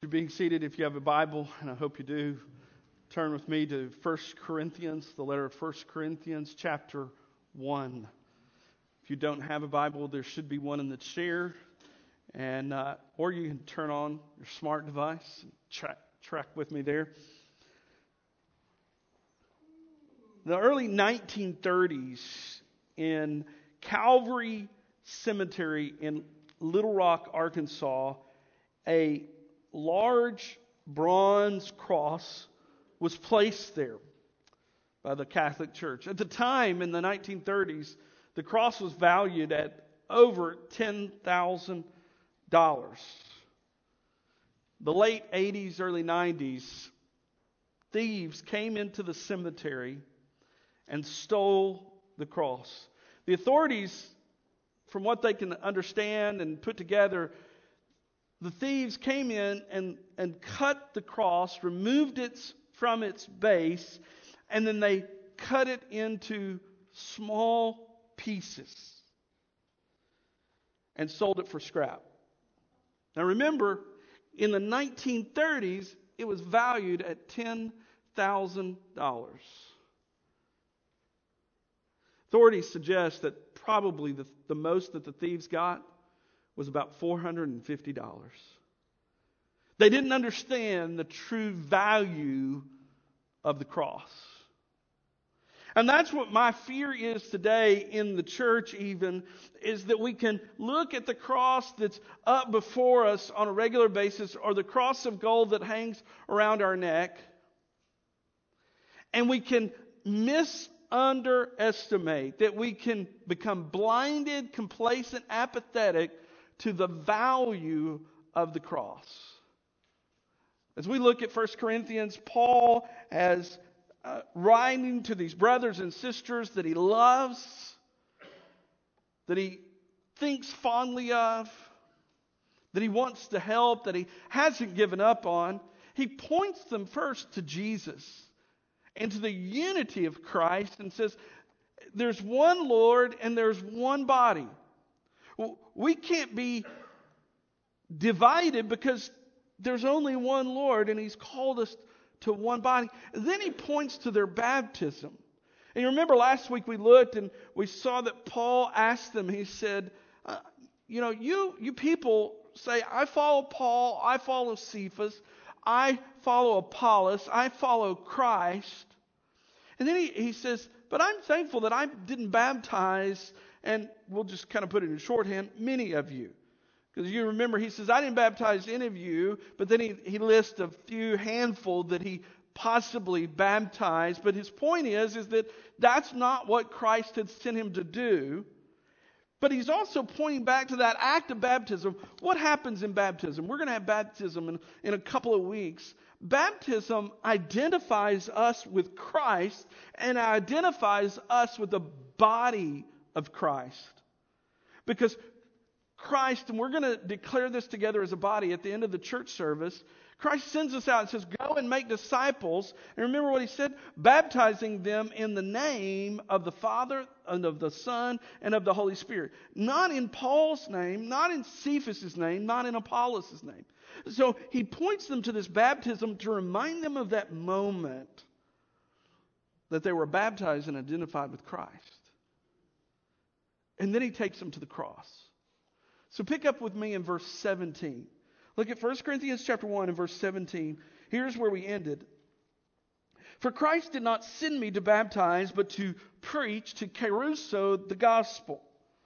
You're being seated if you have a Bible, and I hope you do. Turn with me to 1 Corinthians, the letter of 1 Corinthians, chapter 1. If you don't have a Bible, there should be one in the chair, and or you can turn on your smart device and track with me there. The early 1930s in Calvary Cemetery in Little Rock, Arkansas, a large bronze cross was placed there by the Catholic Church. At the time, in the 1930s, the cross was valued at over $10,000. The late 80s, early 90s, thieves came into the cemetery and stole the cross. The authorities, from what they can understand and put together, the thieves came in and cut the cross, removed it from its base, and then they cut it into small pieces and sold it for scrap. Now remember, in the 1930s, it was valued at $10,000. Authorities suggest that probably the most that the thieves got was about $450. They didn't understand the true value of the cross. And that's what my fear is today in the church even, is that we can look at the cross that's up before us on a regular basis, or the cross of gold that hangs around our neck, and we can underestimate, that we can become blinded, complacent, apathetic to the value of the cross. As we look at 1 Corinthians, Paul, as writing to these brothers and sisters that he loves, that he thinks fondly of, that he wants to help, that he hasn't given up on, he points them first to Jesus and to the unity of Christ and says, there's one Lord and there's one body. We can't be divided because there's only one Lord and He's called us to one body. And then he points to their baptism. And you remember last week we looked and we saw that Paul asked them, he said, you people say, I follow Paul, I follow Cephas, I follow Apollos, I follow Christ. And then he says, but I'm thankful that I didn't baptize, and we'll just kind of put it in shorthand, many of you. Because you remember, he says, I didn't baptize any of you, but then he lists a few handful that he possibly baptized. But his point is that that's not what Christ had sent him to do. But he's also pointing back to that act of baptism. What happens in baptism? We're going to have baptism in a couple of weeks. Baptism identifies us with Christ and identifies us with the body of Christ. Because Christ, and we're going to declare this together as a body at the end of the church service, Christ sends us out and says, go and make disciples. And remember what he said? Baptizing them in the name of the Father and of the Son and of the Holy Spirit. Not in Paul's name, not in Cephas' name, not in Apollos' name. So he points them to this baptism to remind them of that moment that they were baptized and identified with Christ. And then he takes them to the cross. So pick up with me in verse 17. Look at 1 Corinthians chapter 1 and verse 17. Here's where we ended. For Christ did not send me to baptize, but to preach, to kerusso, the gospel.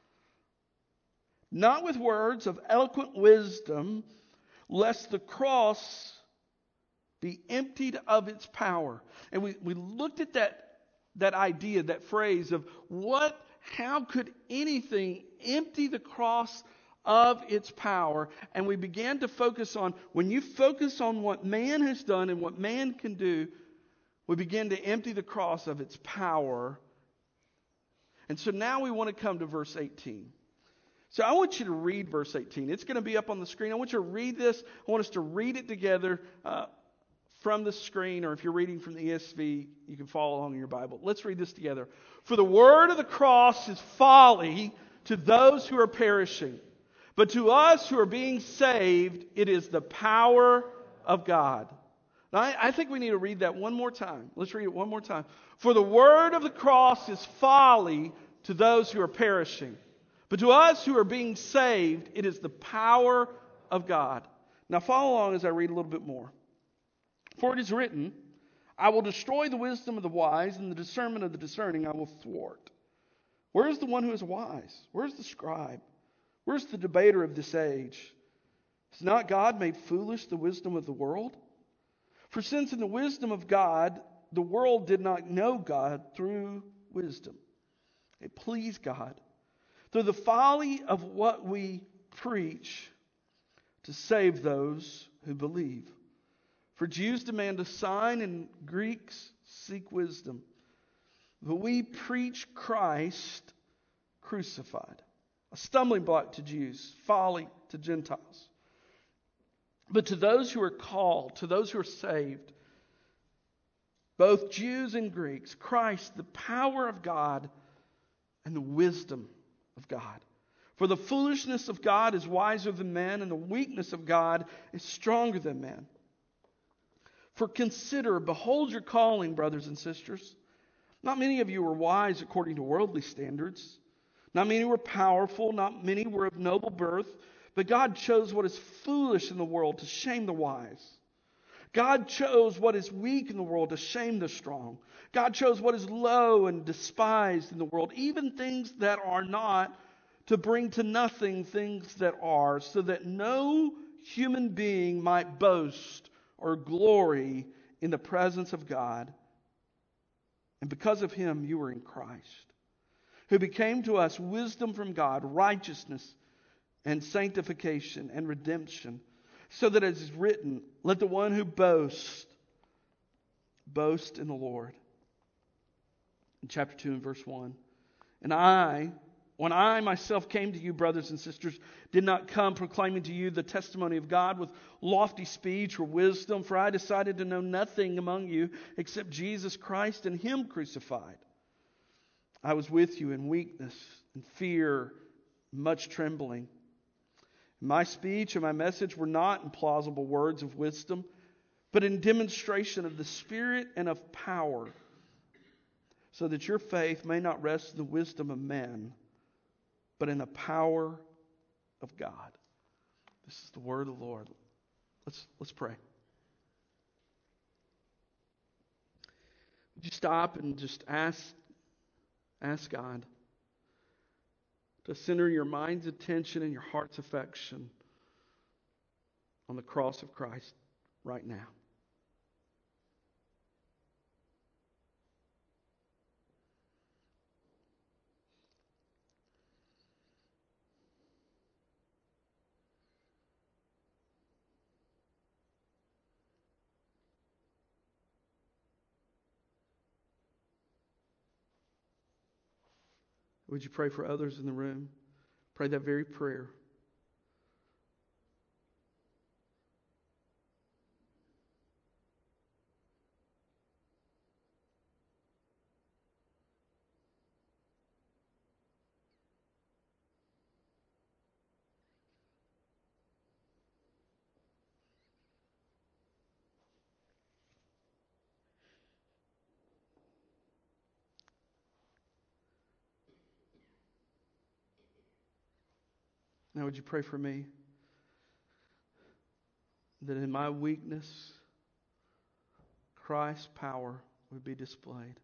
Not with words of eloquent wisdom, lest the cross be emptied of its power. And we looked at that idea, that phrase of how could anything empty the cross of its power? And we began to focus on, when you focus on what man has done and what man can do, we begin to empty the cross of its power. And so now we want to come to verse 18. So I want you to read verse 18. It's going to be up on the screen. I want you to read this. I want us to read it together from the screen, or if you're reading from the ESV, you can follow along in your Bible. Let's read this together. For the word of the cross is folly to those who are perishing, but to us who are being saved, it is the power of God. Now, I think we need to read that one more time. Let's read it one more time. For the word of the cross is folly to those who are perishing, but to us who are being saved, it is the power of God. Now follow along as I read a little bit more. For it is written, I will destroy the wisdom of the wise, and the discernment of the discerning I will thwart. Where is the one who is wise? Where is the scribe? Where is the debater of this age? Has not God made foolish the wisdom of the world? For since in the wisdom of God, the world did not know God through wisdom, it pleased God, through the folly of what we preach, to save those who believe. For Jews demand a sign and Greeks seek wisdom. But we preach Christ crucified, a stumbling block to Jews, folly to Gentiles. But to those who are called, to those who are saved, both Jews and Greeks, Christ, the power of God and the wisdom of God. For the foolishness of God is wiser than men, and the weakness of God is stronger than men. For consider, behold your calling, brothers and sisters. Not many of you were wise according to worldly standards. Not many were powerful, not many were of noble birth. But God chose what is foolish in the world to shame the wise. God chose what is weak in the world to shame the strong. God chose what is low and despised in the world, even things that are not, to bring to nothing things that are, so that no human being might boast or glory in the presence of God. And because of him you are in Christ, who became to us wisdom from God, righteousness and sanctification and redemption, so that it is written, let the one who boasts, boast in the Lord. In chapter 2 and verse 1. And when I myself came to you, brothers and sisters, did not come proclaiming to you the testimony of God with lofty speech or wisdom, for I decided to know nothing among you except Jesus Christ and him crucified. I was with you in weakness and fear, much trembling. My speech and my message were not in plausible words of wisdom, but in demonstration of the Spirit and of power, so that your faith may not rest in the wisdom of men, but in the power of God. This is the word of the Lord. Let's pray. Would you stop and just ask God to center your mind's attention and your heart's affection on the cross of Christ right now? Would you pray for others in the room? Pray that very prayer. Now would you pray for me that in my weakness, Christ's power would be displayed.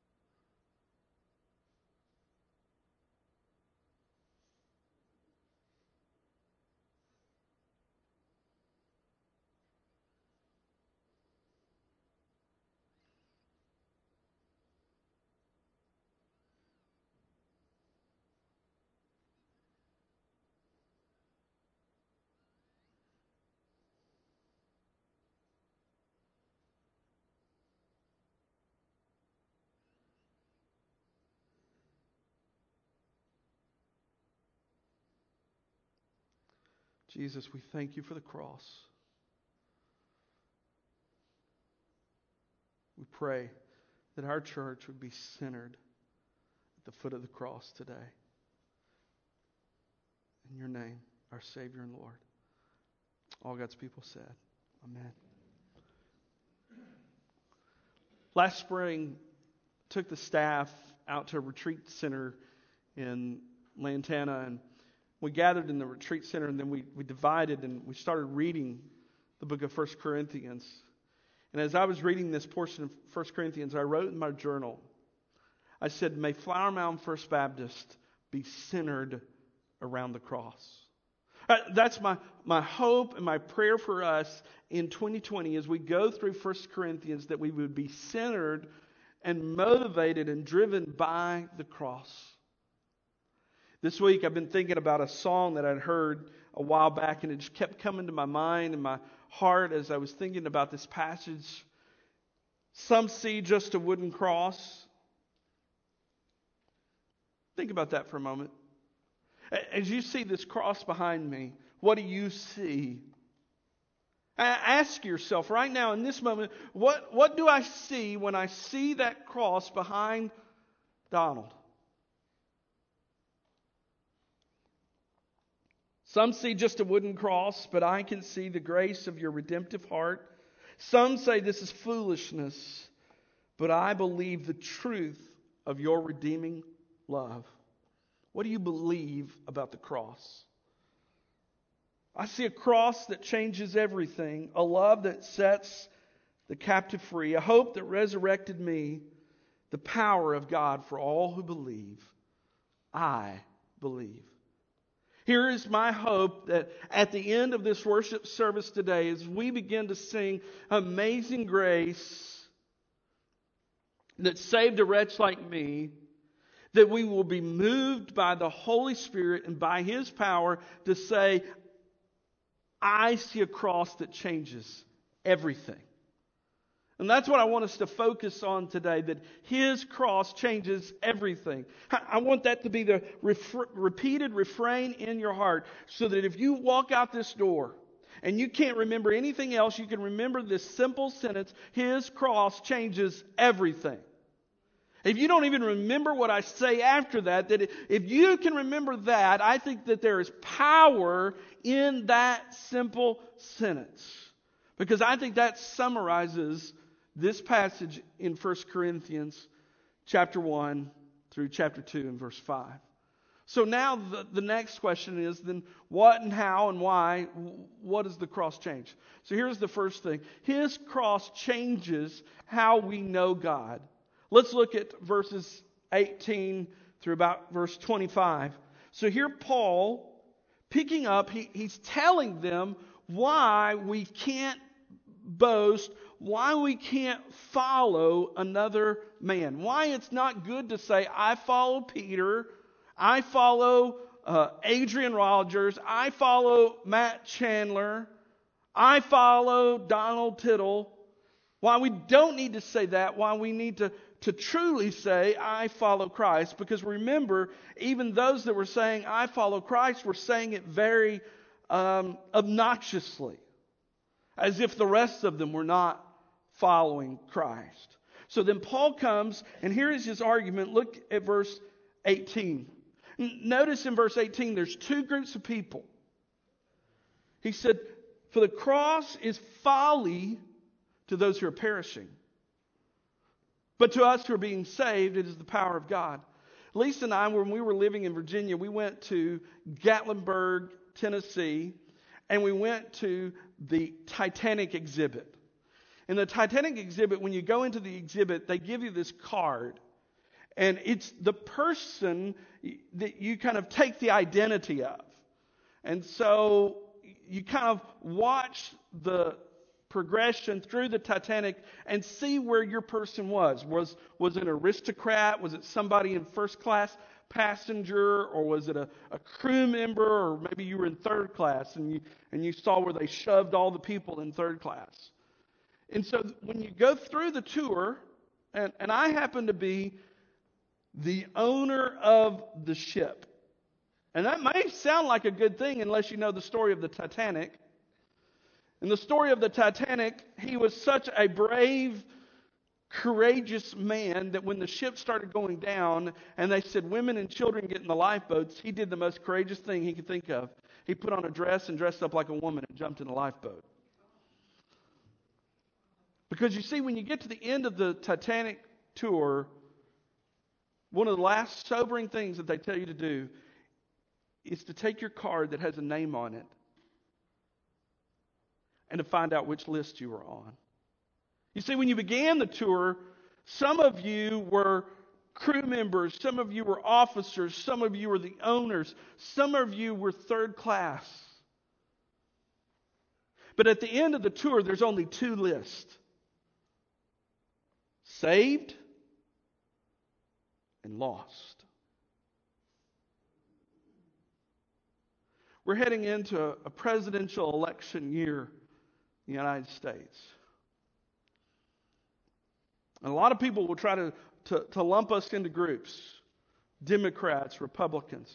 Jesus, we thank you for the cross. We pray that our church would be centered at the foot of the cross today. In your name, our Savior and Lord. All God's people said, amen. Last spring, took the staff out to a retreat center in Lantana, and we gathered in the retreat center, and then we divided and we started reading the book of 1 Corinthians. And as I was reading this portion of 1 Corinthians, I wrote in my journal, I said, may Flower Mound First Baptist be centered around the cross. That's my hope and my prayer for us in 2020 as we go through 1 Corinthians, that we would be centered and motivated and driven by the cross. This week I've been thinking about a song that I'd heard a while back, and it just kept coming to my mind and my heart as I was thinking about this passage. Some see just a wooden cross. Think about that for a moment. As you see this cross behind me, what do you see? Ask yourself right now in this moment, what do I see when I see that cross behind Donald? Some see just a wooden cross, but I can see the grace of your redemptive heart. Some say this is foolishness, but I believe the truth of your redeeming love. What do you believe about the cross? I see a cross that changes everything, a love that sets the captive free, a hope that resurrected me, the power of God for all who believe. I believe. Here is my hope that at the end of this worship service today, as we begin to sing Amazing Grace that saved a wretch like me, that we will be moved by the Holy Spirit and by His power to say, I see a cross that changes everything. And that's what I want us to focus on today, that His cross changes everything. I want that to be the repeated refrain in your heart, so that if you walk out this door and you can't remember anything else, you can remember this simple sentence, His cross changes everything. If you don't even remember what I say after that, if you can remember that, I think that there is power in that simple sentence. Because I think that summarizes this passage in 1 Corinthians chapter 1 through chapter 2 and verse 5. So now the next question is, then what and how and why, what does the cross change? So here's the first thing. His cross changes how we know God. Let's look at verses 18 through about verse 25. So here Paul, picking up, he's telling them why we can't boast, why we can't follow another man. Why it's not good to say, I follow Peter, I follow Adrian Rogers, I follow Matt Chandler, I follow Donald Tittle. Why we don't need to say that, why we need to truly say, I follow Christ. Because remember, even those that were saying, I follow Christ, were saying it very obnoxiously, as if the rest of them were not following Christ. So then Paul comes, and here is his argument. Look at verse 18. Notice in verse 18, there's two groups of people. He said, for the cross is folly to those who are perishing, but to us who are being saved, it is the power of God. Lisa and I, when we were living in Virginia, we went to Gatlinburg, Tennessee, and we went to the Titanic exhibit. In the Titanic exhibit, when you go into the exhibit, they give you this card. And it's the person that you kind of take the identity of. And so you kind of watch the progression through the Titanic and see where your person was. Was it an aristocrat? Was it somebody in first class passenger? Or was it a crew member? Or maybe you were in third class and you saw where they shoved all the people in third class. And so when you go through the tour, and I happen to be the owner of the ship. And that may sound like a good thing unless you know the story of the Titanic. In the story of the Titanic, he was such a brave, courageous man that when the ship started going down and they said women and children get in the lifeboats, he did the most courageous thing he could think of. He put on a dress and dressed up like a woman and jumped in a lifeboat. Because you see, when you get to the end of the Titanic tour, one of the last sobering things that they tell you to do is to take your card that has a name on it and to find out which list you were on. You see, when you began the tour, some of you were crew members, some of you were officers, some of you were the owners, some of you were third class. But at the end of the tour, there's only two lists. Saved and lost. We're heading into a presidential election year in the United States. And a lot of people will try to lump us into groups. Democrats, Republicans.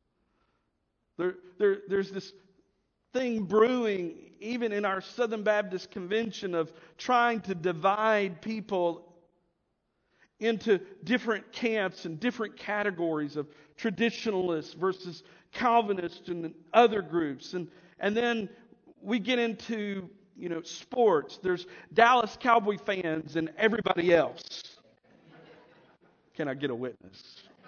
There's this thing brewing even in our Southern Baptist Convention of trying to divide people into different camps and different categories of traditionalists versus Calvinists and other groups. And then we get into, sports. There's Dallas Cowboy fans and everybody else. Can I get a witness?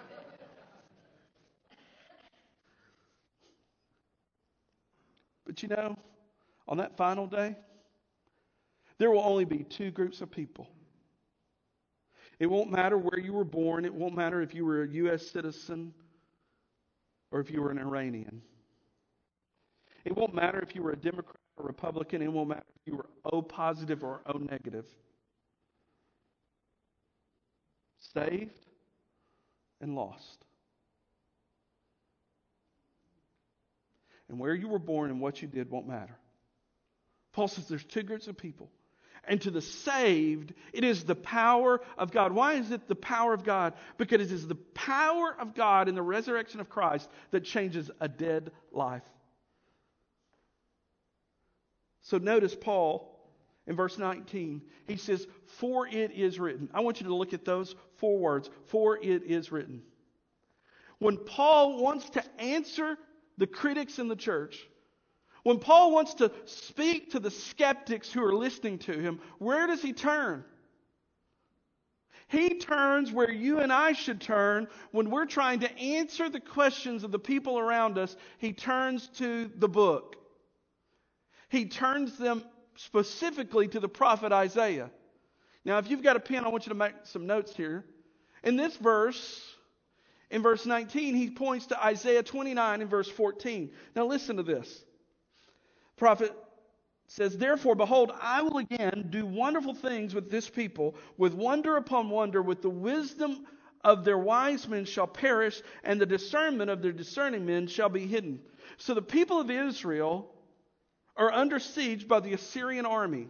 But on that final day, there will only be two groups of people. It won't matter where you were born. It won't matter if you were a U.S. citizen or if you were an Iranian. It won't matter if you were a Democrat or Republican. It won't matter if you were O positive or O negative. Saved and lost. And where you were born and what you did won't matter. Paul says there's two groups of people. And to the saved, it is the power of God. Why is it the power of God? Because it is the power of God in the resurrection of Christ that changes a dead life. So notice Paul in verse 19. He says, for it is written. I want you to look at those four words. For it is written. When Paul wants to answer the critics in the church, when Paul wants to speak to the skeptics who are listening to him, where does he turn? He turns where you and I should turn when we're trying to answer the questions of the people around us. He turns to the book. He turns them specifically to the prophet Isaiah. Now, if you've got a pen, I want you to make some notes here. In this verse, in verse 19, he points to Isaiah 29 in verse 14. Now listen to this. Prophet says, therefore, behold, I will again do wonderful things with this people, with wonder upon wonder, with the wisdom of their wise men shall perish, and the discernment of their discerning men shall be hidden. So the people of Israel are under siege by the Assyrian army.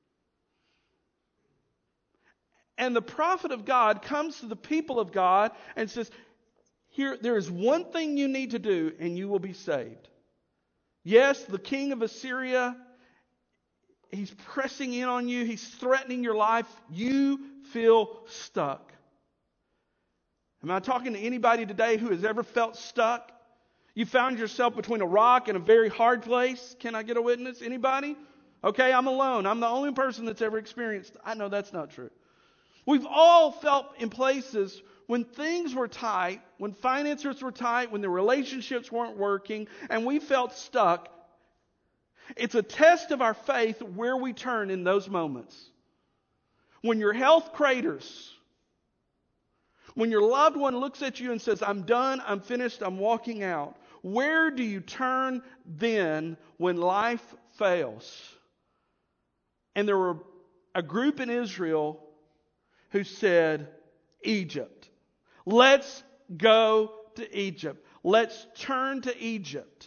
And the prophet of God comes to the people of God and says, here, there is one thing you need to do, and you will be saved. Yes, the king of Assyria, he's pressing in on you. He's threatening your life. You feel stuck. Am I talking to anybody today who has ever felt stuck? You found yourself between a rock and a very hard place. Can I get a witness? Anybody? Okay, I'm alone. I'm the only person that's ever experienced. I know that's not true. We've all felt in places when things were tight, when finances were tight, when the relationships weren't working, and we felt stuck. It's a test of our faith where we turn in those moments. When your health craters, when your loved one looks at you and says, I'm done, I'm finished, I'm walking out. Where do you turn then when life fails? And there were a group in Israel who said, Egypt. Let's go to Egypt. Let's turn to Egypt.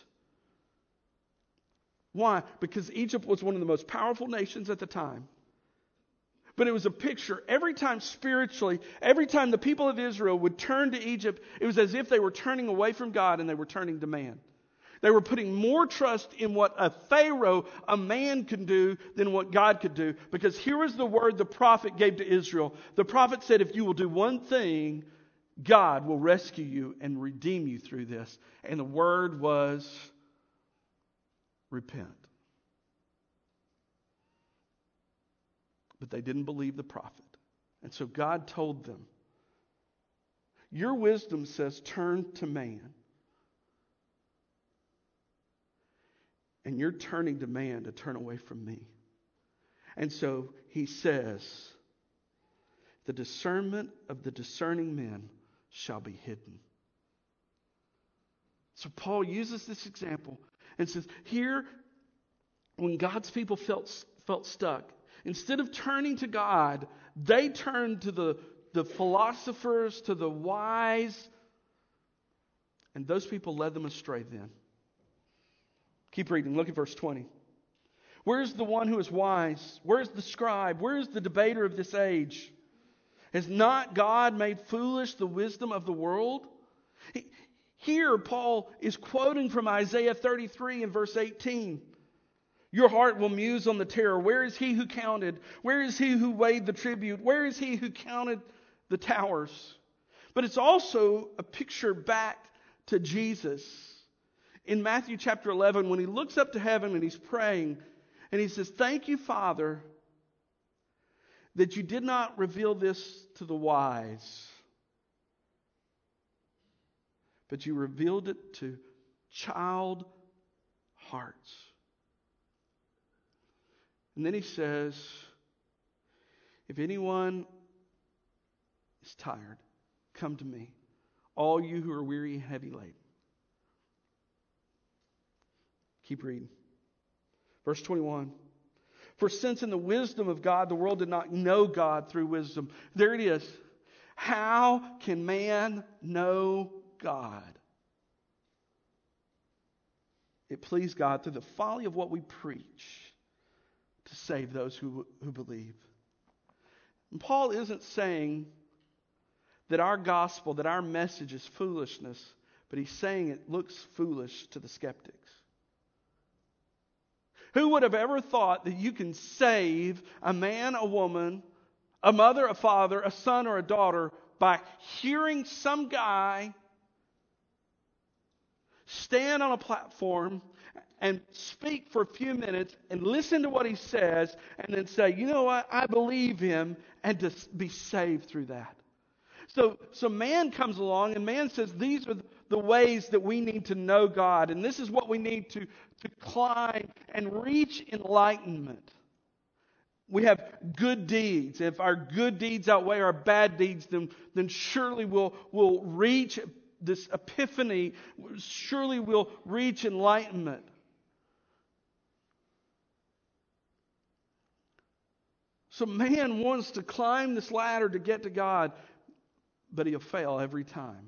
Why? Because Egypt was one of the most powerful nations at the time. But it was a picture. Every time spiritually, every time the people of Israel would turn to Egypt, it was as if they were turning away from God and they were turning to man. They were putting more trust in what a Pharaoh, a man, could do than what God could do. Because here is the word the prophet gave to Israel. The prophet said, if you will do one thing, God will rescue you and redeem you through this. And the word was repent. But they didn't believe the prophet. And so God told them, your wisdom says turn to man. And you're turning to man to turn away from me. And so he says, the discernment of the discerning men shall be hidden. So Paul uses this example and says, here, when God's people felt stuck, instead of turning to God, they turned to the philosophers, to the wise, and those people led them astray then. Keep reading. Look at verse 20. Where is the one who is wise? Where is the scribe? Where is the debater of this age? Has not God made foolish the wisdom of the world? Here, Paul is quoting from Isaiah 33 and verse 18. Your heart will muse on the terror. Where is he who counted? Where is he who weighed the tribute? Where is he who counted the towers? But it's also a picture back to Jesus. In Matthew chapter 11, when he looks up to heaven and he's praying, and he says, thank you, Father, that you did not reveal this to the wise, but you revealed it to child hearts. And then he says, if anyone is tired, come to me, all you who are weary and heavy laden. Keep reading. Verse 21. For since in the wisdom of God, the world did not know God through wisdom. There it is. How can man know God? It pleased God through the folly of what we preach to save those who believe. And Paul isn't saying that our gospel, that our message is foolishness, but he's saying it looks foolish to the skeptics. Who would have ever thought that you can save a man, a woman, a mother, a father, a son, or a daughter by hearing some guy stand on a platform and speak for a few minutes and listen to what he says and then say, you know what, I believe him, and to be saved through that. So man comes along and man says these are the ways that we need to know God, and this is what we need to climb and reach enlightenment. We have good deeds. If our good deeds outweigh our bad deeds, then surely we'll reach this epiphany. Surely we'll reach enlightenment. So man wants to climb this ladder to get to God, but he'll fail every time.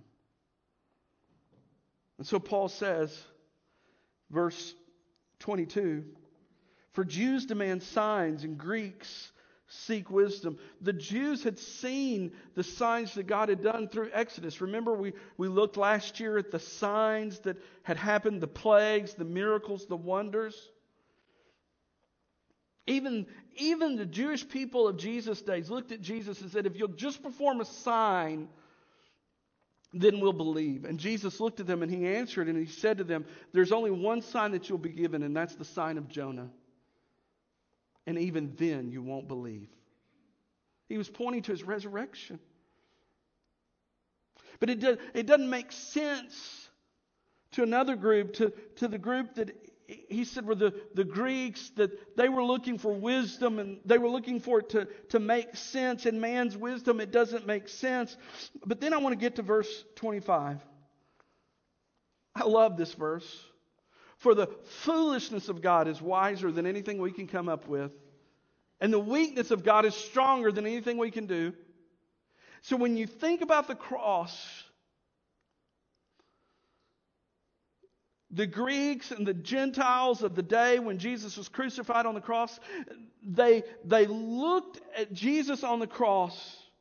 And so Paul says, verse 22, for Jews demand signs and Greeks seek wisdom. The Jews had seen the signs that God had done through Exodus. Remember, we looked last year at the signs that had happened, the plagues, the miracles, the wonders. Even the Jewish people of Jesus' days looked at Jesus and said, if you'll just perform a sign, then we'll believe. And Jesus looked at them and he answered and he said to them, there's only one sign that you'll be given, and that's the sign of Jonah. And even then you won't believe. He was pointing to his resurrection. But it doesn't make sense to another group, to the group that he said were the Greeks, that they were looking for wisdom and they were looking for it to make sense. In man's wisdom, it doesn't make sense. But then I want to get to verse 25. I love this verse. For the foolishness of God is wiser than anything we can come up with, and the weakness of God is stronger than anything we can do. So when you think about the cross, the Greeks and the Gentiles of the day when Jesus was crucified on the cross, they looked at Jesus on the cross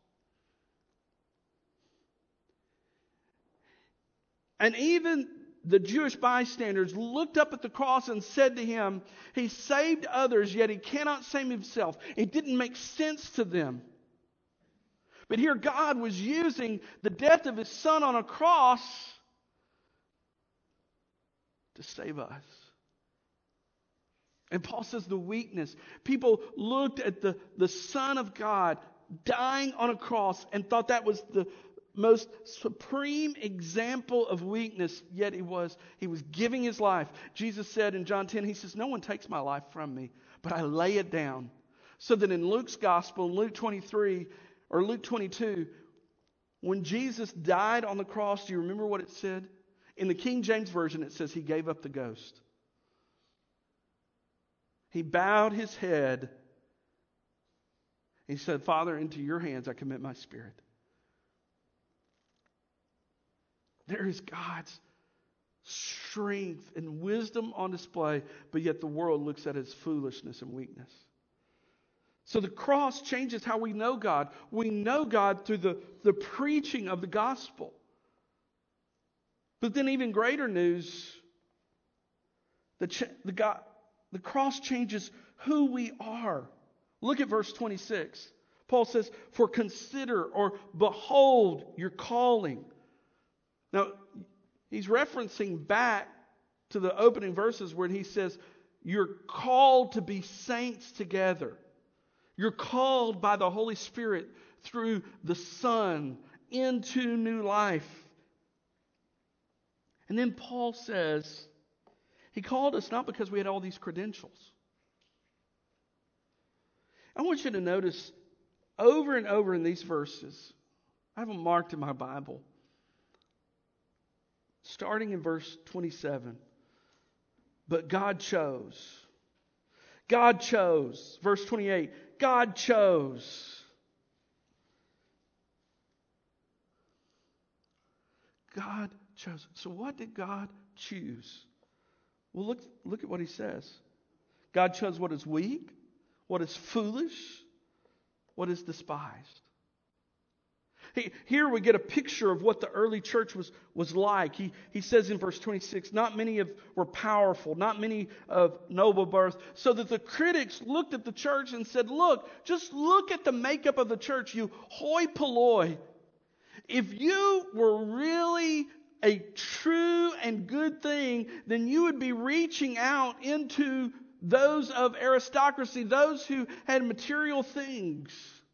and even the Jewish bystanders looked up at the cross and said to him, he saved others, yet he cannot save himself. It didn't make sense to them. But here God was using the death of his Son on a cross to save us. And Paul says the weakness. People looked at the Son of God dying on a cross and thought that was the most supreme example of weakness, yet he was giving his life. Jesus said in John 10, he says, no one takes my life from me, but I lay it down. So that in Luke's gospel, in Luke 23 or Luke 22, when Jesus died on the cross, do you remember what it said? In the King James Version, it says he gave up the ghost. He bowed his head. He said, Father, into your hands I commit my spirit. There is God's strength and wisdom on display, but yet the world looks at it as foolishness and weakness. So the cross changes how we know God. We know God through the preaching of the gospel. But then even greater news, the cross changes who we are. Look at verse 26. Paul says, for consider or behold your calling. Now, he's referencing back to the opening verses where he says, you're called to be saints together. You're called by the Holy Spirit through the Son into new life. And then Paul says, he called us not because we had all these credentials. I want you to notice over and over in these verses, I have them marked in my Bible. Starting in verse 27. But God chose. God chose. Verse 28. God chose. God chose. So what did God choose? Well, look at what he says. God chose what is weak, what is foolish, what is despised. Here we get a picture of what the early church was like. He says in verse 26, not many were powerful, not many of noble birth, so that the critics looked at the church and said, just look at the makeup of the church, you hoi polloi. If you were really a true and good thing, then you would be reaching out into those of aristocracy, those who had material things.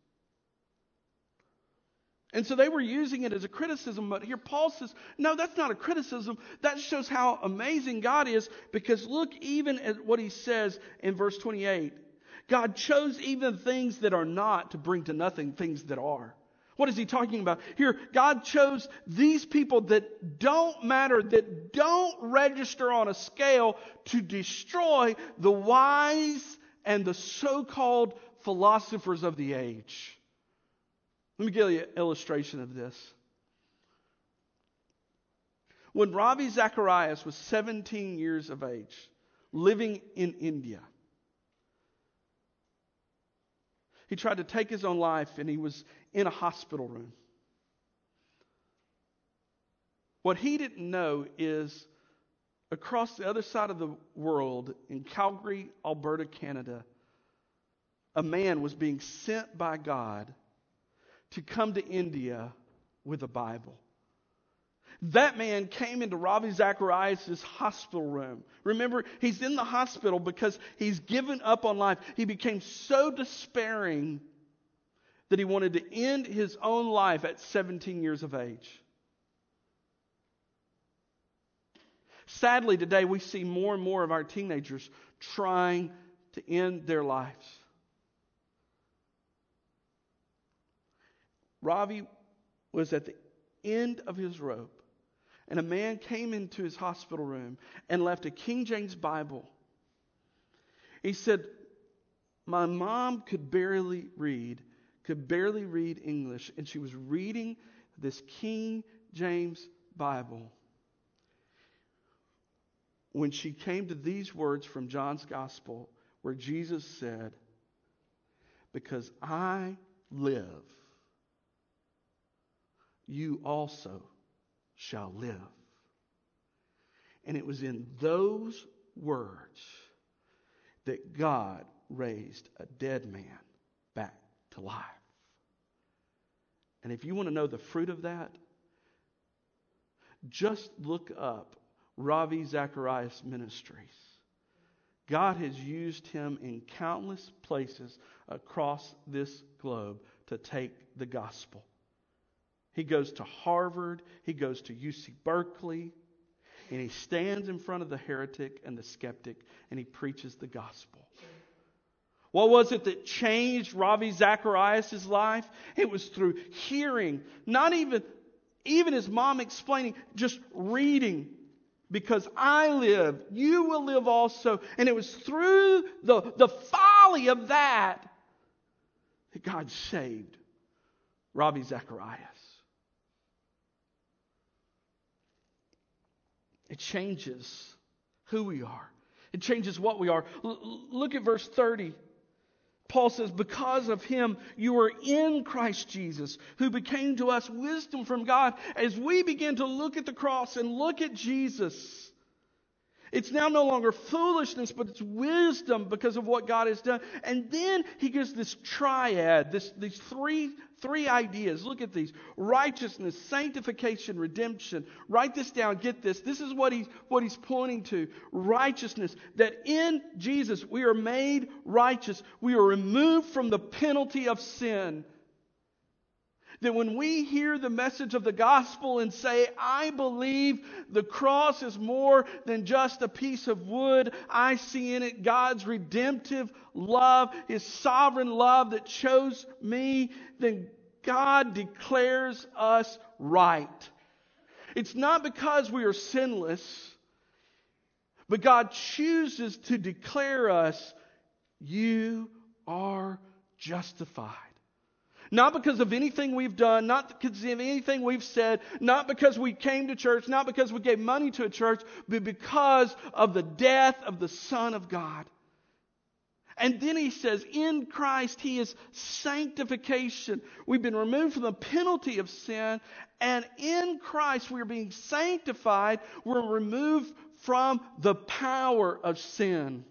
And so they were using it as a criticism, but here Paul says, no, that's not a criticism. That shows how amazing God is, because look even at what he says in verse 28. God chose even things that are not to bring to nothing things that are. What is he talking about? Here, God chose these people that don't matter, that don't register on a scale, to destroy the wise and the so-called philosophers of the age. Let me give you an illustration of this. When Ravi Zacharias was 17 years of age, living in India, he tried to take his own life and he was in a hospital room. What he didn't know is across the other side of the world, in Calgary, Alberta, Canada, a man was being sent by God to come to India with a Bible. That man came into Ravi Zacharias' hospital room. Remember, he's in the hospital because he's given up on life. He became so despairing that he wanted to end his own life at 17 years of age. Sadly, today we see more and more of our teenagers trying to end their lives. Ravi was at the end of his rope, and a man came into his hospital room and left a King James Bible. He said, my mom could barely read English, and she was reading this King James Bible when she came to these words from John's Gospel, where Jesus said, because I live, you also shall live. And it was in those words that God raised a dead man back to life. And if you want to know the fruit of that, just look up Ravi Zacharias Ministries. God has used him in countless places across this globe to take the gospel. He goes to Harvard, he goes to UC Berkeley, and he stands in front of the heretic and the skeptic, and he preaches the gospel. What was it that changed Ravi Zacharias' life? It was through hearing, not even his mom explaining, just reading. Because I live, you will live also. And it was through the folly of that God saved Ravi Zacharias. It changes who we are. It changes what we are. Look at verse 30. Paul says, because of him you are in Christ Jesus, who became to us wisdom from God. As we begin to look at the cross and look at Jesus, it's now no longer foolishness, but it's wisdom because of what God has done. And then he gives this triad, these three ideas. Look at these. Righteousness, sanctification, redemption. Write this down. Get this. This is what he's pointing to. Righteousness. That in Jesus we are made righteous. We are removed from the penalty of sin. That when we hear the message of the gospel and say, I believe the cross is more than just a piece of wood. I see in it God's redemptive love, His sovereign love that chose me. Then God declares us right. It's not because we are sinless, but God chooses to declare us, you are justified. Not because of anything we've done, not because of anything we've said, not because we came to church, not because we gave money to a church, but because of the death of the Son of God. And then he says, in Christ he is sanctification. We've been removed from the penalty of sin, and in Christ we're being sanctified. We're removed from the power of sin.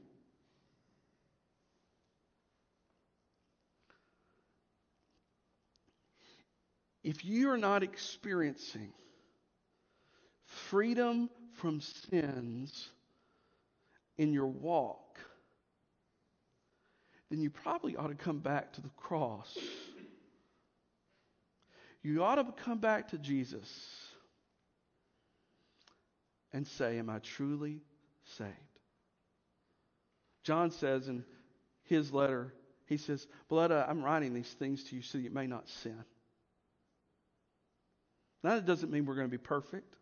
If you are not experiencing freedom from sins in your walk, then you probably ought to come back to the cross. You ought to come back to Jesus and say, am I truly saved? John says in his letter, he says, Beloved, I'm writing these things to you so that you may not sin. Now, that doesn't mean we're going to be perfect.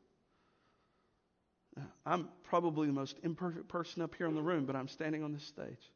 I'm probably the most imperfect person up here in the room, but I'm standing on this stage.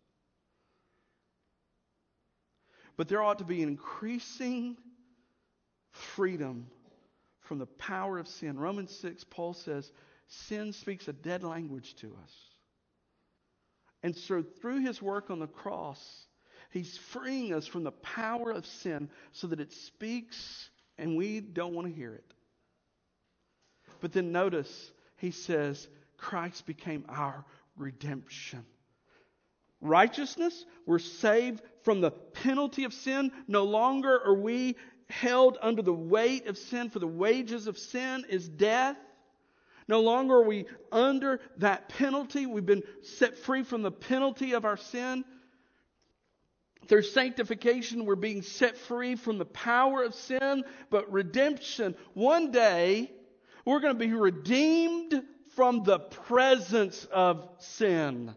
But there ought to be an increasing freedom from the power of sin. Romans 6, Paul says, sin speaks a dead language to us. And so through his work on the cross, he's freeing us from the power of sin so that it speaks and we don't want to hear it. But then notice, he says, Christ became our redemption. Righteousness, we're saved from the penalty of sin. No longer are we held under the weight of sin, for the wages of sin is death. No longer are we under that penalty. We've been set free from the penalty of our sin. Through sanctification, we're being set free from the power of sin. But redemption, one day, we're going to be redeemed from the presence of sin.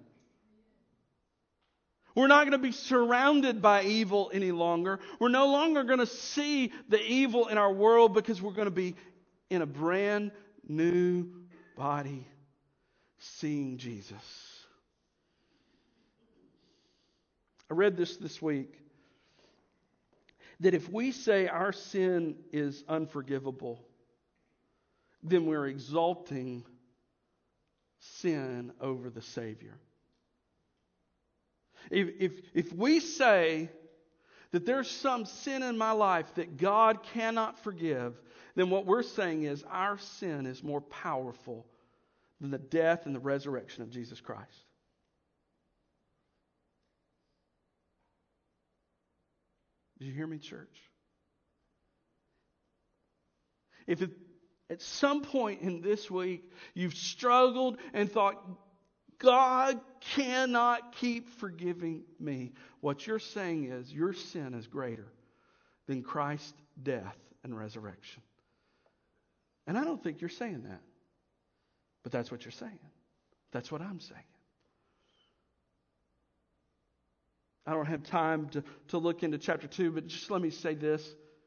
We're not going to be surrounded by evil any longer. We're no longer going to see the evil in our world because we're going to be in a brand new body seeing Jesus. I read this week that if we say our sin is unforgivable, then we're exalting sin over the Savior. If we say that there's some sin in my life that God cannot forgive, then what we're saying is our sin is more powerful than the death and the resurrection of Jesus Christ. Did you hear me, church? If at some point in this week you've struggled and thought, God cannot keep forgiving me. What you're saying is your sin is greater than Christ's death and resurrection. And I don't think you're saying that. But that's what you're saying. That's what I'm saying. I don't have time to look into chapter 2, but just let me say this.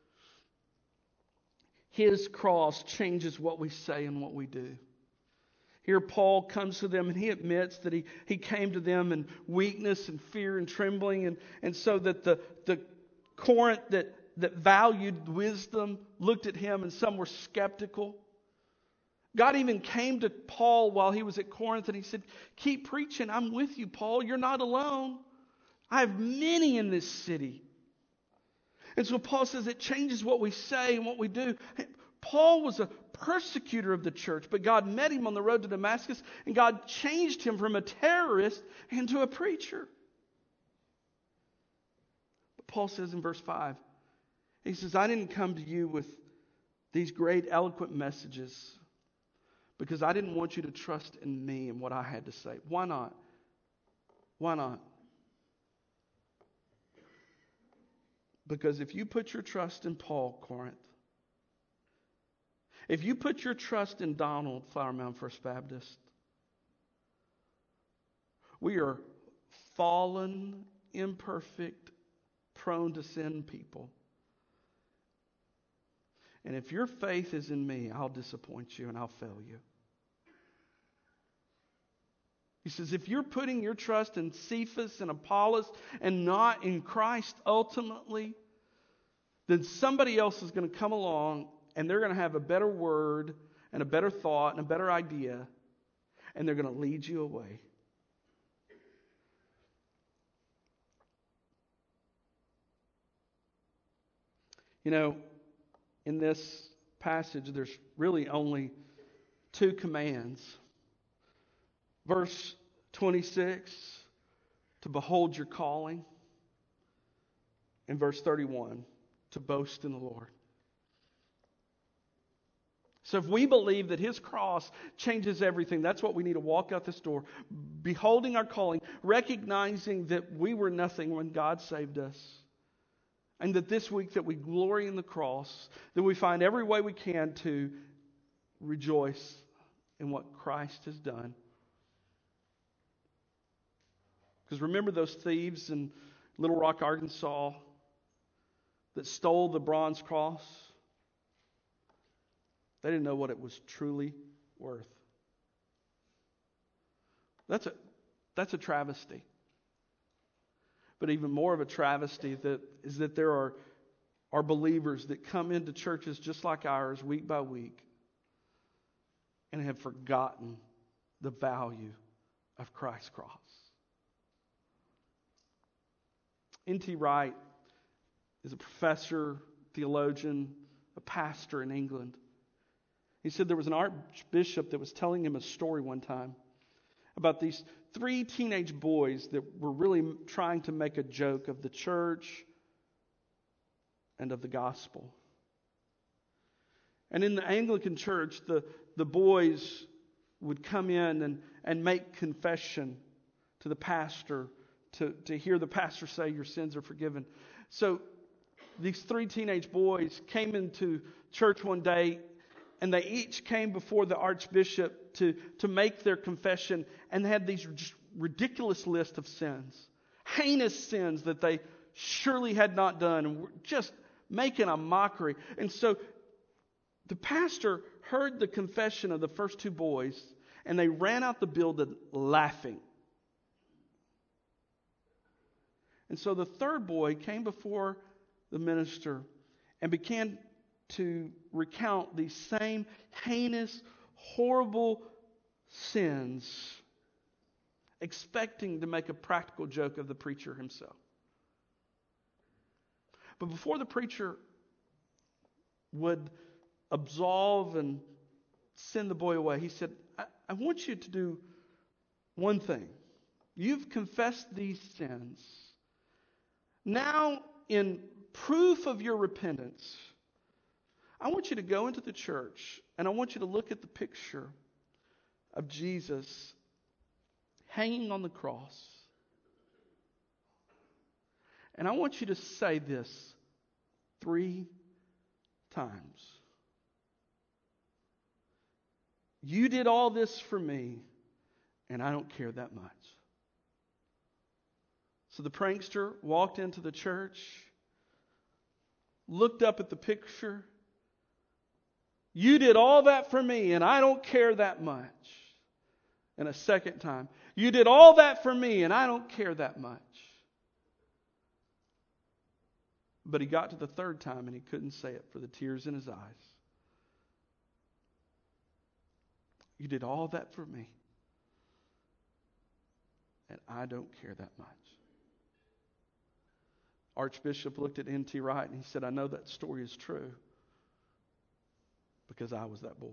His cross changes what we say and what we do. Here Paul comes to them and he admits that he came to them in weakness and fear and trembling. And so that the Corinth that valued wisdom looked at him and some were skeptical. God even came to Paul while he was at Corinth and he said, keep preaching. I'm with you, Paul. You're not alone. I have many in this city. And so Paul says it changes what we say and what we do. Paul was a persecutor of the church, but God met him on the road to Damascus and God changed him from a terrorist into a preacher. But Paul says in verse 5, he says, I didn't come to you with these great eloquent messages because I didn't want you to trust in me and what I had to say. Why not? Why not? Because if you put your trust in Paul, Corinth, if you put your trust in Donald, Flower Mound First Baptist, we are fallen, imperfect, prone to sin people. And if your faith is in me, I'll disappoint you and I'll fail you. He says, if you're putting your trust in Cephas and Apollos and not in Christ ultimately, then somebody else is going to come along and they're going to have a better word and a better thought and a better idea, and they're going to lead you away. You know, in this passage, there's really only two commands. Verse 26, to behold your calling. And verse 31, to boast in the Lord. So if we believe that His cross changes everything, that's what we need to walk out this door, beholding our calling, recognizing that we were nothing when God saved us. And that this week that we glory in the cross, that we find every way we can to rejoice in what Christ has done. Because remember those thieves in Little Rock, Arkansas that stole the bronze cross? They didn't know what it was truly worth. That's a travesty. But even more of a travesty is that there are believers that come into churches just like ours week by week and have forgotten the value of Christ's cross. N.T. Wright is a professor, theologian, a pastor in England. He said there was an archbishop that was telling him a story one time about these 3 teenage boys that were really trying to make a joke of the church and of the gospel. And in the Anglican church, the boys would come in and make confession to the pastor to hear the pastor say your sins are forgiven. So these 3 teenage boys came into church one day and they each came before the archbishop to make their confession, and they had these just ridiculous list of sins, heinous sins that they surely had not done, and were just making a mockery. And so the pastor heard the confession of the first 2 boys, and they ran out the building laughing. And so the third boy came before the minister and began to recount these same heinous, horrible sins, expecting to make a practical joke of the preacher himself. But before the preacher would absolve and send the boy away, he said, I want you to do one thing. You've confessed these sins. Now, in proof of your repentance, I want you to go into the church and I want you to look at the picture of Jesus hanging on the cross. And I want you to say this 3 times. You did all this for me, and I don't care that much. So the prankster walked into the church, looked up at the picture. You did all that for me, and I don't care that much. And a second time, you did all that for me, and I don't care that much. But he got to the third time, and he couldn't say it for the tears in his eyes. You did all that for me, and I don't care that much. Archbishop looked at N.T. Wright and he said, I know that story is true because I was that boy.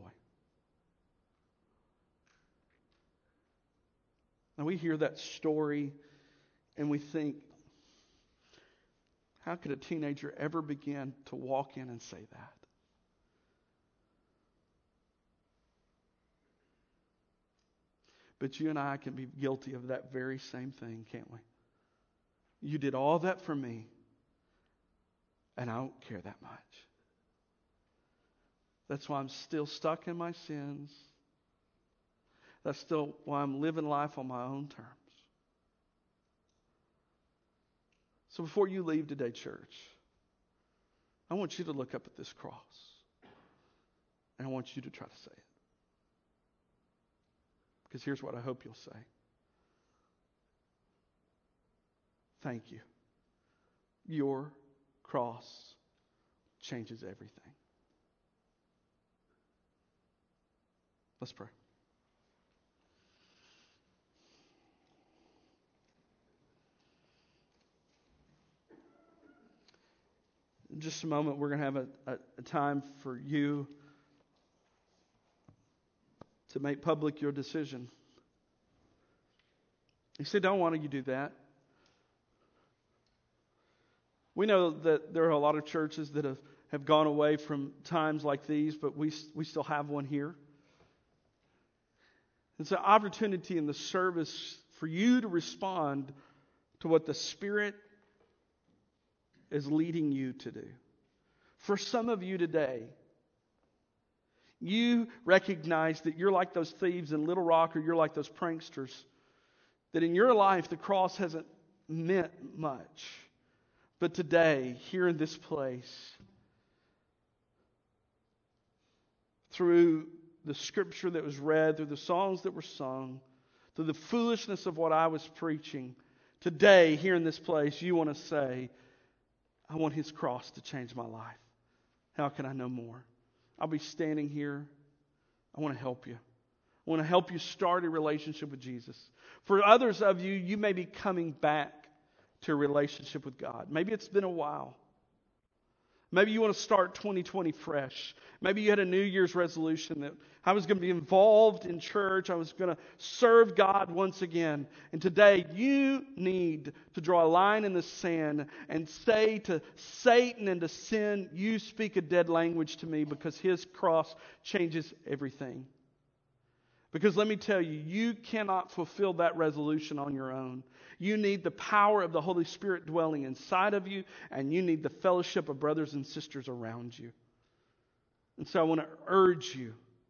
Now we hear that story and we think, how could a teenager ever begin to walk in and say that? But you and I can be guilty of that very same thing, can't we? You did all that for me, and I don't care that much. That's why I'm still stuck in my sins. That's still why I'm living life on my own terms. So before you leave today, church, I want you to look up at this cross. And I want you to try to say it. Because here's what I hope you'll say. Thank you. Your cross changes everything. Let's pray. In just a moment, we're going to have a time for you to make public your decision. You say, don't want you to do that. We know that there are a lot of churches that have gone away from times like these, but we still have one here. It's an opportunity in the service for you to respond to what the Spirit is leading you to do. For some of you today, you recognize that you're like those thieves in Little Rock, or you're like those pranksters, that in your life the cross hasn't meant much. But today, here in this place, through the scripture that was read, through the songs that were sung, through the foolishness of what I was preaching, today, here in this place, you want to say, I want His cross to change my life. How can I know more? I'll be standing here. I want to help you. I want to help you start a relationship with Jesus. For others of you, you may be coming back to a relationship with God. Maybe it's been a while. Maybe you want to start 2020 fresh. Maybe you had a New Year's resolution that I was going to be involved in church. I was going to serve God once again. And today you need to draw a line in the sand and say to Satan and to sin, you speak a dead language to me, because His cross changes everything. Because let me tell you, you cannot fulfill that resolution on your own. You need the power of the Holy Spirit dwelling inside of you, and you need the fellowship of brothers and sisters around you. And so I want to urge you,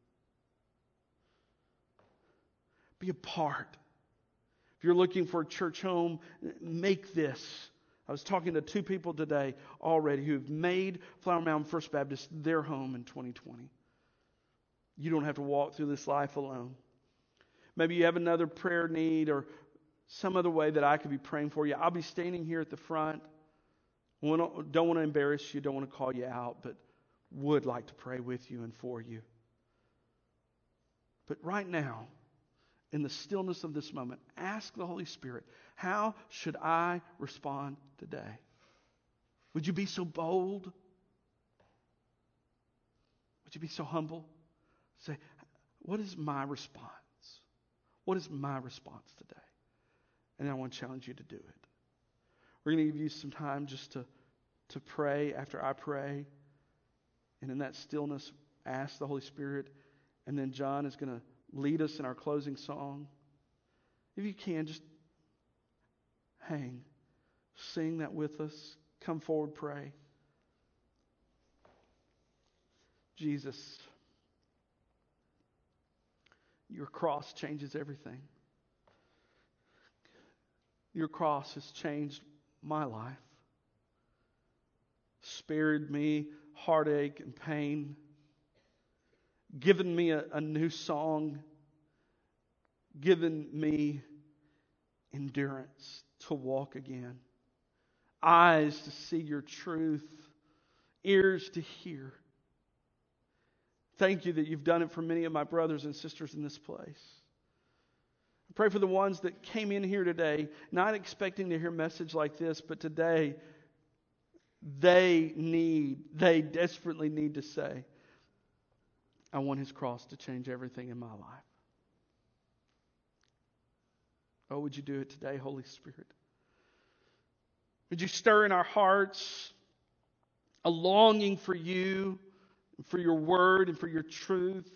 be a part. If you're looking for a church home, make this. I was talking to 2 people today already who have made Flower Mound First Baptist their home in 2020. You don't have to walk through this life alone. Maybe you have another prayer need or some other way that I could be praying for you. I'll be standing here at the front. Don't want to embarrass you, don't want to call you out, but would like to pray with you and for you. But right now, in the stillness of this moment, ask the Holy Spirit, how should I respond today? Would you be so bold? Would you be so humble? Say, what is my response? What is my response today? And I want to challenge you to do it. We're going to give you some time just to pray after I pray. And in that stillness, ask the Holy Spirit. And then John is going to lead us in our closing song. If you can, just hang. Sing that with us. Come forward, pray. Jesus, your cross changes everything. Your cross has changed my life. Spared me heartache and pain. Given me a new song. Given me endurance to walk again. Eyes to see your truth. Ears to hear. Thank you that you've done it for many of my brothers and sisters in this place. I pray for the ones that came in here today, not expecting to hear a message like this, but today they desperately need to say, I want His cross to change everything in my life. Oh, would you do it today, Holy Spirit? Would you stir in our hearts a longing for you, for your word, and for your truth?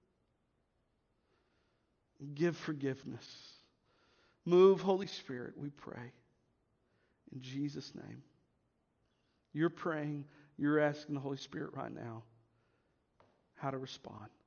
Give forgiveness. Move, Holy Spirit, we pray. In Jesus' name. You're praying, you're asking the Holy Spirit right now how to respond.